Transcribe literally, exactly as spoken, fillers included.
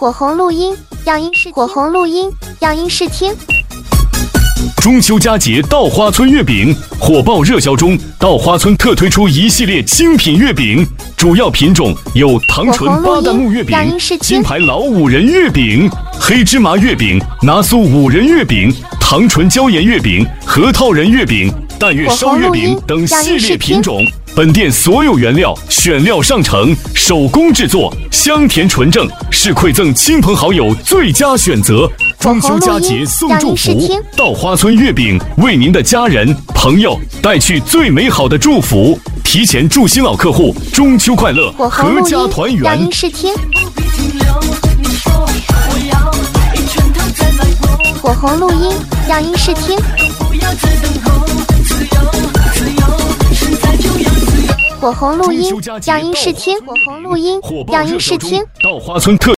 火红录音，样音试火红录音，样音试听。 中秋佳节稻花村月饼火爆热销中，稻花村特推出一系列精品月饼，主要品种有糖醇巴旦木月饼、金牌老五仁月饼、黑芝麻月饼、拿酥五仁月饼、糖醇椒盐月饼、核桃仁月饼、淡月烧月饼等系列品种。本店所有原料选料上乘，手工制作，香甜纯正，是馈赠亲朋好友最佳选择。中秋佳节送祝福，稻花村月饼为您的家人朋友带去最美好的祝福。提前祝新老客户中秋快乐，阖家团圆。 样音试听。火红录音，样音试听。火红录音，样音试听。火红录音，样音试听。 稻花村特